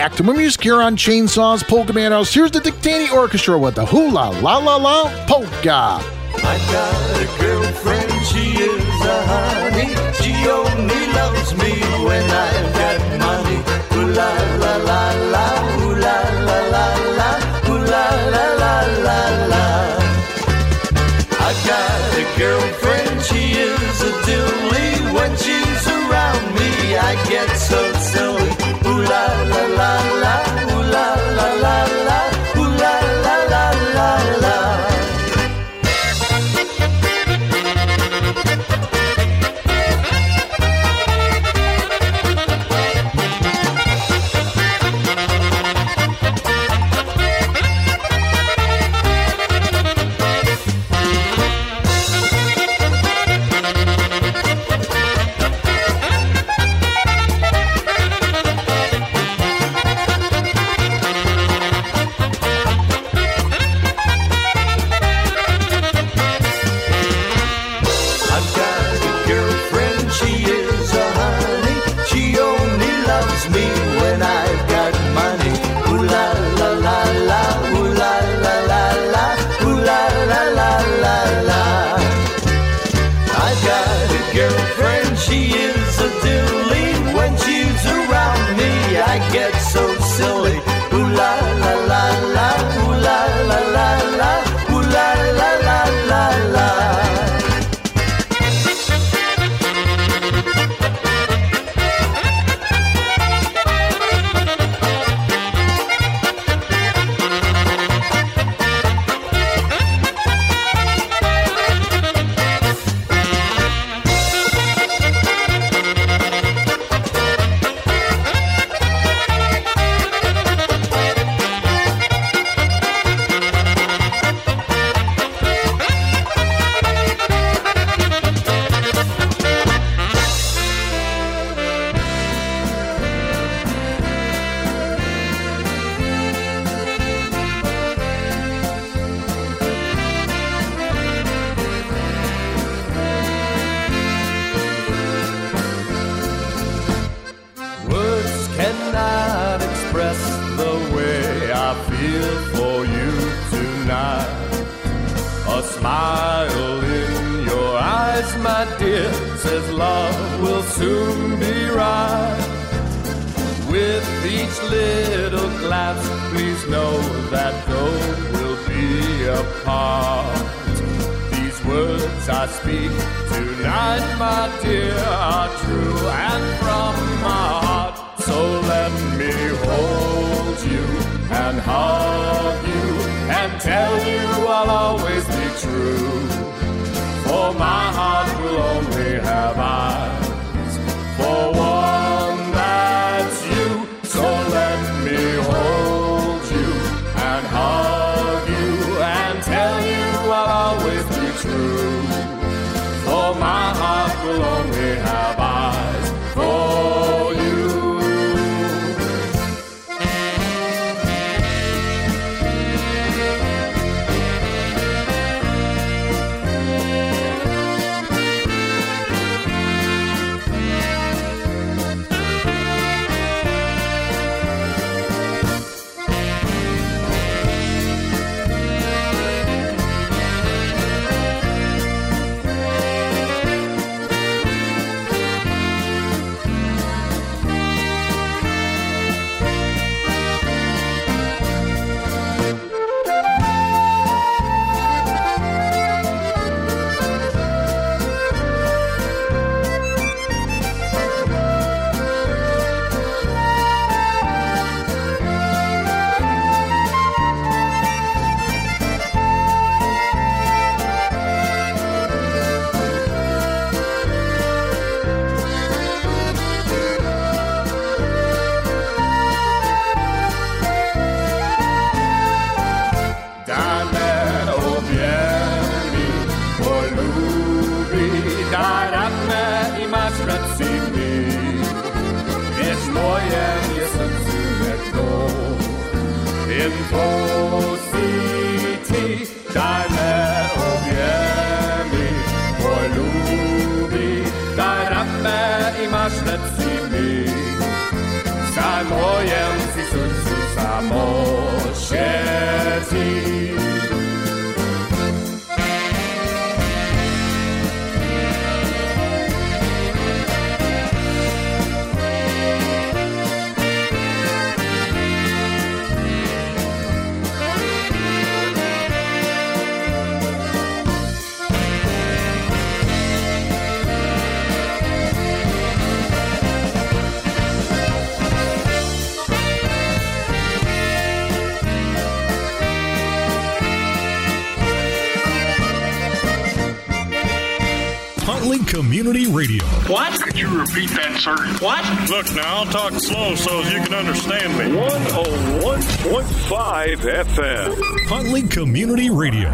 back to more music here on Chainsaws Polka Madhouse. Here's the Dictani Orchestra with the Hula La La La Polka. I got a girlfriend, she is a honey. She only loves me when I've got money. Ooh la la la la, ooh la la la la, ooh la la la la la. I got a girlfriend, she is a dilly. When she's around me, I get so silly. Ooh la la la la, ooh la la la la, ooh la la la la la. Get so silly. Ooh la la la la, ooh la la la la, ooh la la la la la. Masz rację mi, za mojem si Huntley Community Radio. What? Could you repeat that, sir? What? Look, now I'll talk slow so you can understand me. 101.5 FM. Huntley Community Radio.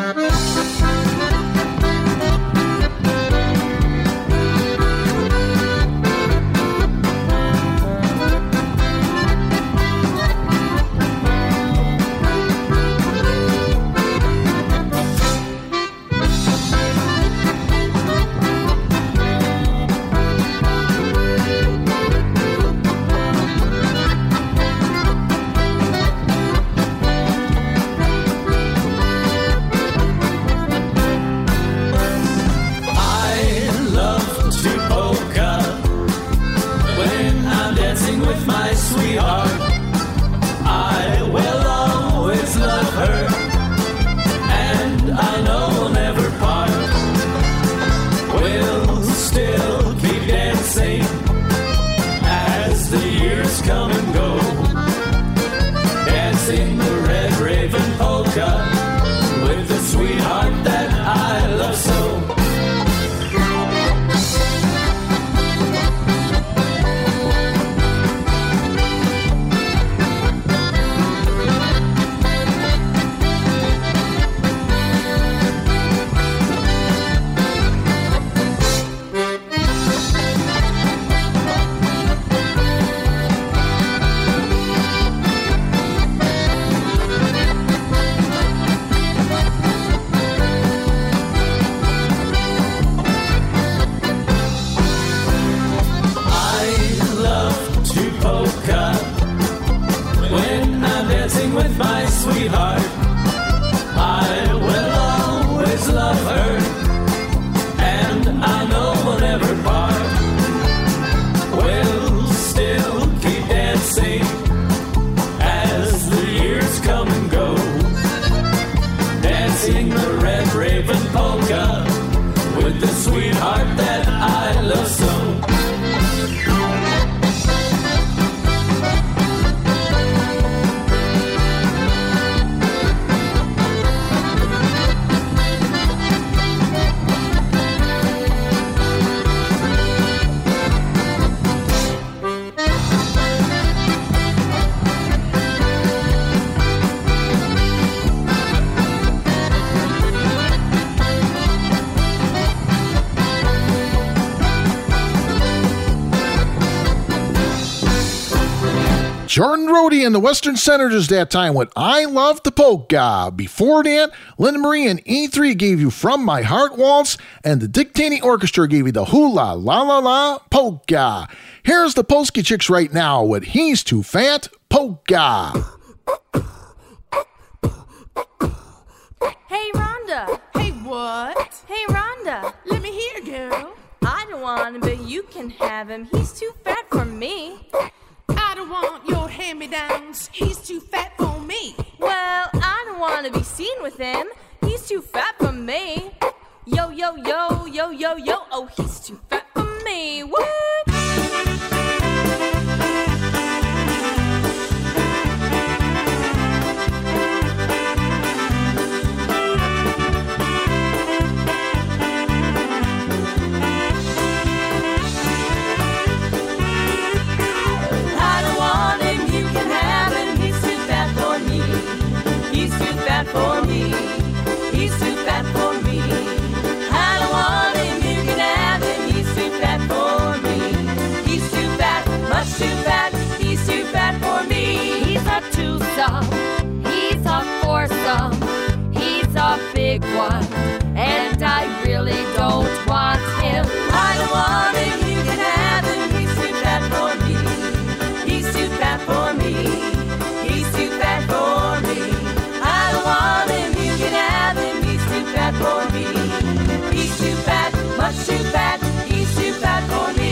Jordan Rhodey and the Western Senators that time with I Love the Polka. Before that, Linda Marie and E3 gave you From My Heart Waltz, and the Dick Taney Orchestra gave you the Hula La La La Polka. Here's the Polsky Chicks right now with He's Too Fat Polka. Hey, Rhonda. Hey, what? Hey, Rhonda. Let me hear, girl. I don't want him, but you can have him. He's too fat for me. I don't want your hand-me-downs. He's too fat for me. Well, I don't want to be seen with him. He's too fat for me. Yo, yo, yo, yo, yo, yo. Oh, he's too fat for me. What? For me, he's too fat for me. I don't want him, you can have him. He's too fat for me. He's too fat, much too fat. He's too fat for me. He's a twosome, he's a foursome, he's a big one, and I really don't want him. I don't want him, you can have him. He's too fat for me. He's too fat for me. He's too fat for me. I don't want him, you can have him. He's too fat for me. He's too fat, much too fat. He's too fat for me.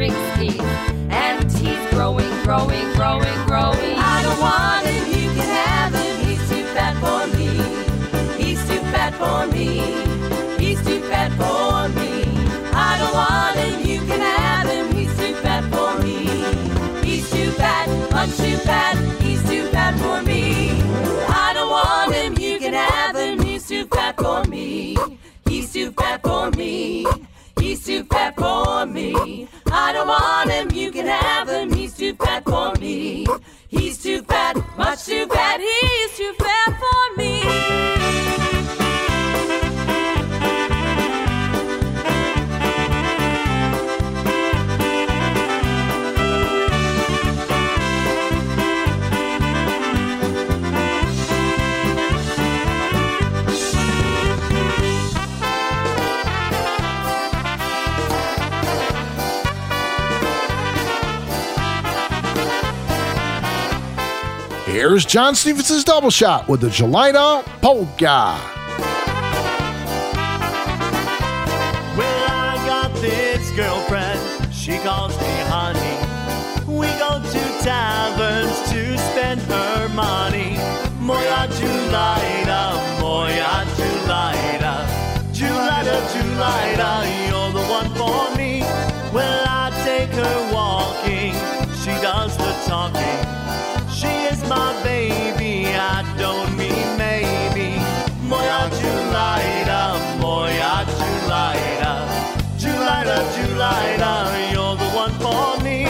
wearing skis. And he's growing, growing, growing, growing. I don't want him, you can have him. He's too fat for me. He's too fat for me. He's too fat for me. I don't want him, you can have him. He's too fat for me. He's too fat, much too fat. He's too fat for me. I don't want him, you can have him. He's too fat for me. He's too fat for me. He's too fat for me. I don't want him, you can have him. He's too fat for me. He's too fat, much too fat. He's too fat for me. Here's John Stevens' double shot with the Gelida Polka. Well, I got this girlfriend, she calls me honey. We go to taverns to spend her money. Moja Gelida, moja Gelida. Gelida, Gelida, you're the one for me. Well, I take her walking, she does the talking. She is my baby, I don't mean maybe. Moja Gelida, moja Gelida. Gelida, Gelida, you're the one for me.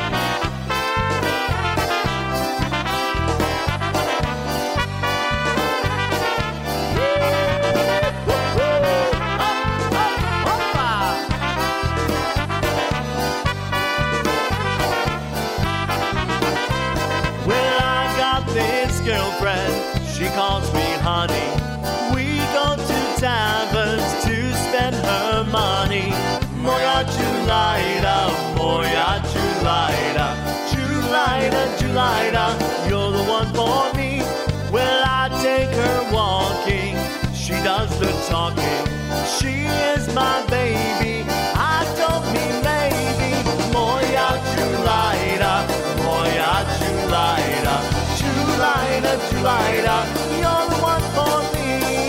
Girlfriend, she calls me honey. We go to taverns to spend her money. Moja Gelida, moja Gelida. Gelida, Gelida, you're the one for me. Well, I take her walking, she does the talking. She is my baby, I don't mean maybe. Moja Gelida, moja Gelida. Gelida, Gelida, you're the one for me.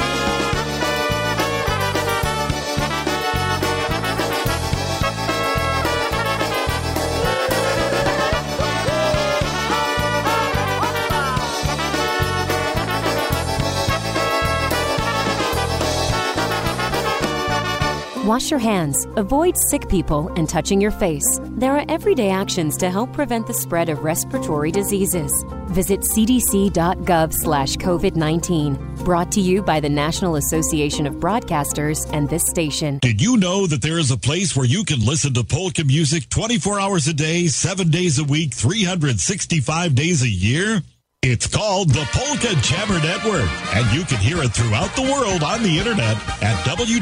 Wash your hands, avoid sick people, and touching your face. There are everyday actions to help prevent the spread of respiratory diseases. Visit cdc.gov/COVID-19. Brought to you by the National Association of Broadcasters and this station. Did you know that there is a place where you can listen to polka music 24 hours a day, 7 days a week, 365 days a year? It's called the Polka Jammer Network, and you can hear it throughout the world on the internet at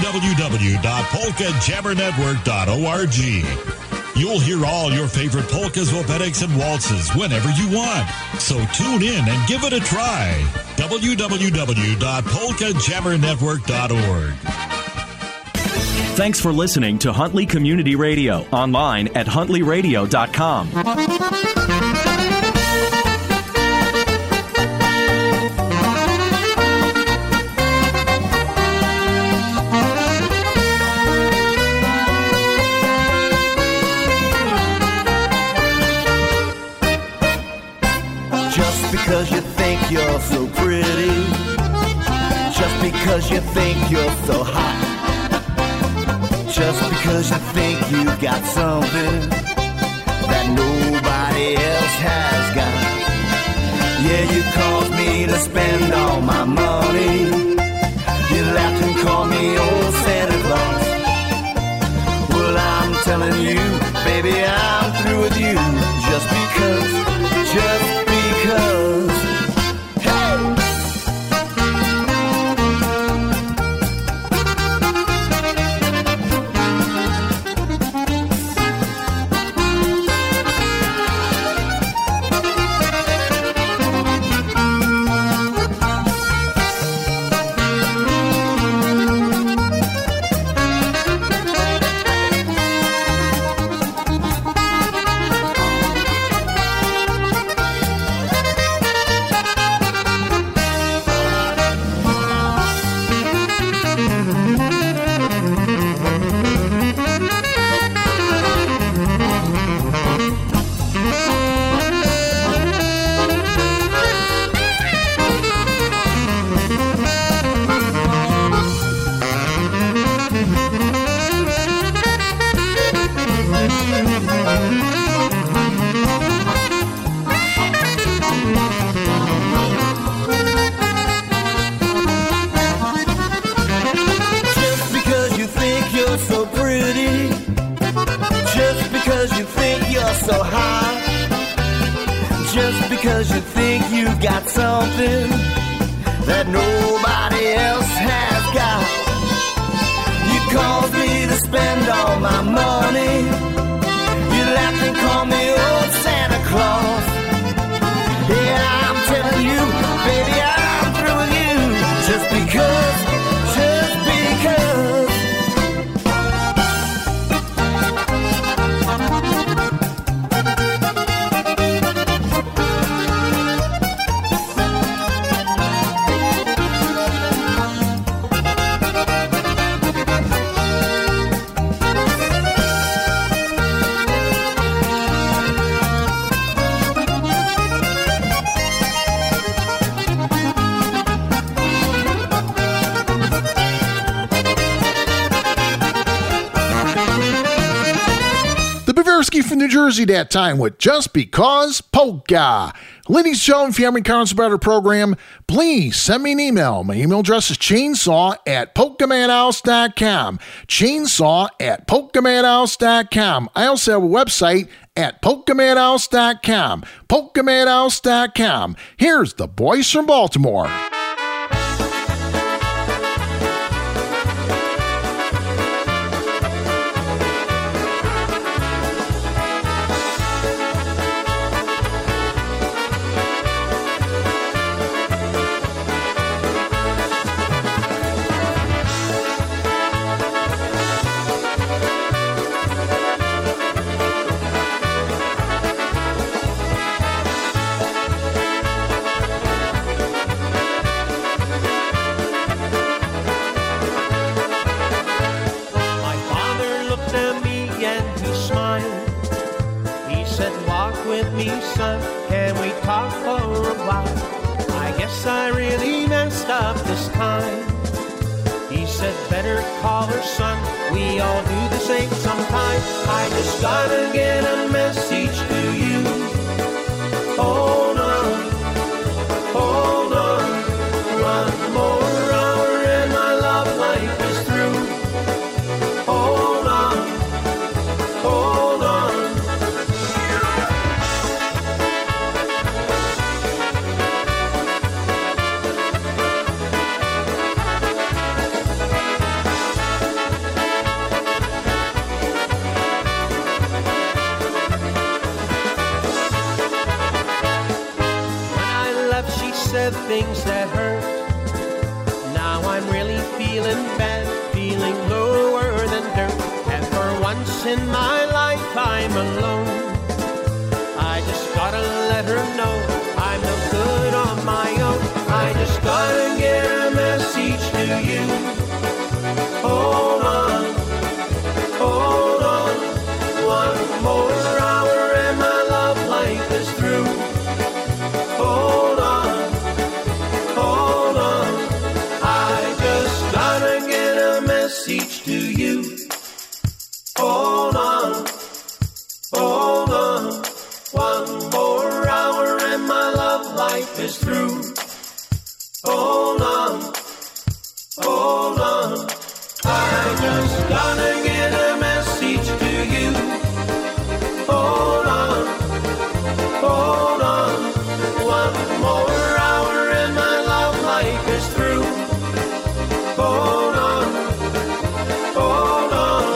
www.polkajammernetwork.org. You'll hear all your favorite polkas, wopetics, and waltzes whenever you want. So tune in and give it a try. www.polkajammernetwork.org. Thanks for listening to Huntley Community Radio, online at huntleyradio.com. Because you think you're so pretty, just because you think you're so hot, just because you think you got something that nobody else has got. Yeah, you caused me to spend all my money. You laughed and called me old Santa Claus. Well, I'm telling you, baby, I'm through with you. Just because. so high. Just because you think you've got something that nobody else has got. You caused me to spend all my money. You laughed and called me old Santa Claus. Yeah, I'm telling you, baby, I'm through with you. Just because, just because. From New Jersey that time with Just Because Polka. Ladies and gentlemen, if you have any comments about our program, please send me an email. My email address is chainsaw@polkamadhouse.com. Chainsaw@polkamadhouse.com. I also have a website at polkamadhouse.com. Polkamadhouse.com. Here's the boys from Baltimore. Things that hurt. Now I'm really feeling bad, feeling lower than dirt. And for once in my life I'm alone. I just gotta let her know I'm no good on my own. I just gotta get a message to you. Hold on, hold on. One more hour and my love life is through. Hold on. Hold on, I just gotta get a message to you. Hold on, hold on. One more hour and my love life is through. Hold on, hold on. I just gotta get a message to you. Hold on, hold on. One more hour and my love life is through. Hold on, hold on.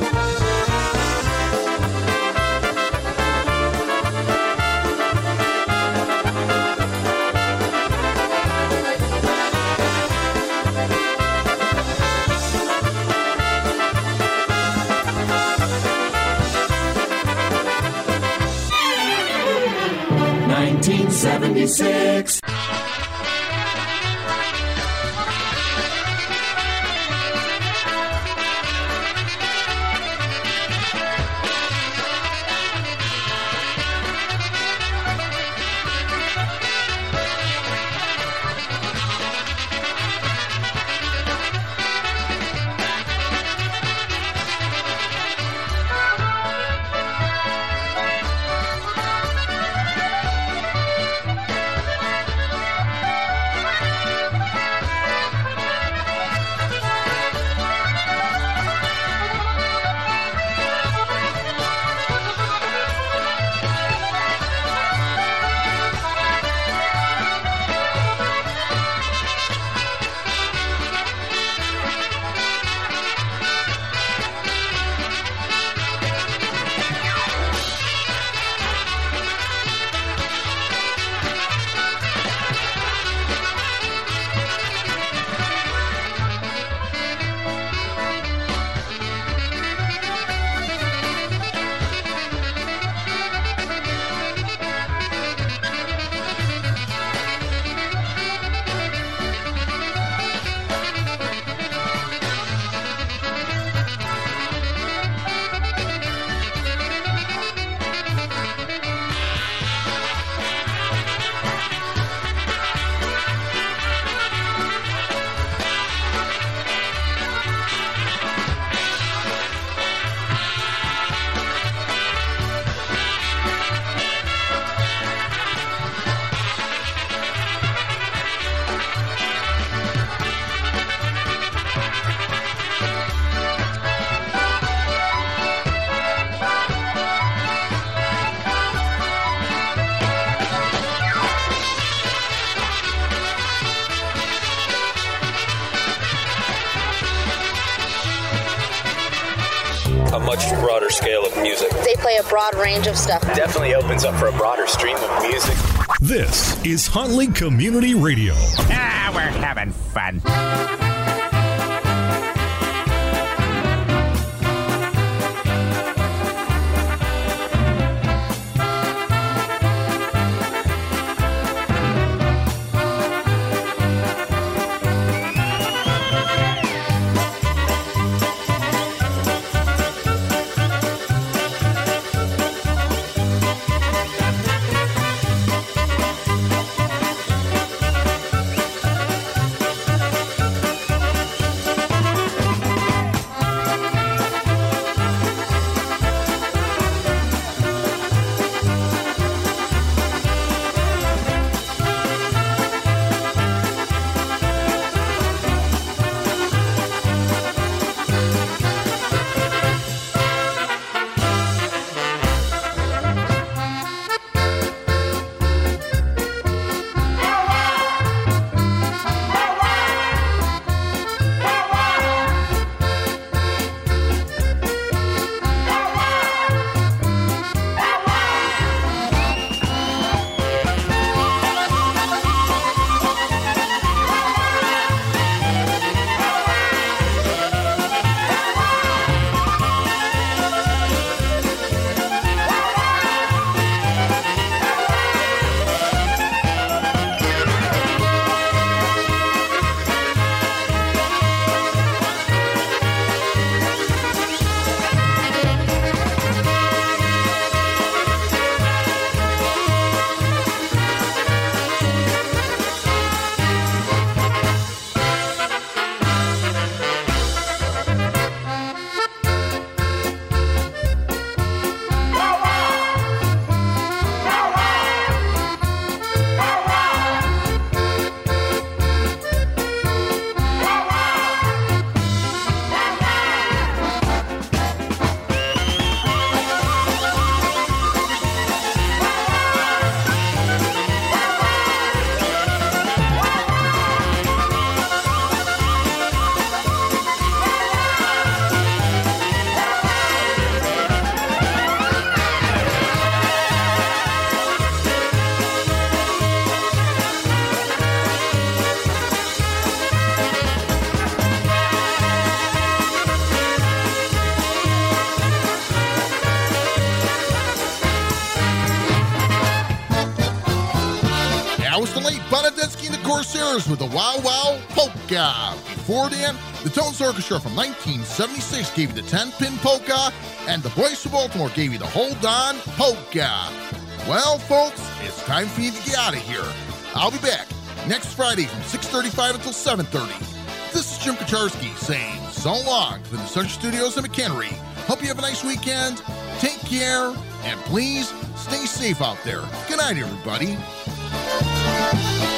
'76. much broader scale of music. They play a broad range of stuff. Definitely opens up for a broader stream of music. This is Huntley Community Radio. We're having fun. With the Wow Wow Polka. Before then, the Tones Orchestra from 1976 gave you the 10-pin polka, and the Boys from Baltimore gave you the Hold On Polka. Well, folks, it's time for you to get out of here. I'll be back next Friday from 6:35 until 7:30. This is Jim Kacharski saying so long from the Central Studios in McHenry. Hope you have a nice weekend. Take care, and please stay safe out there. Good night, everybody.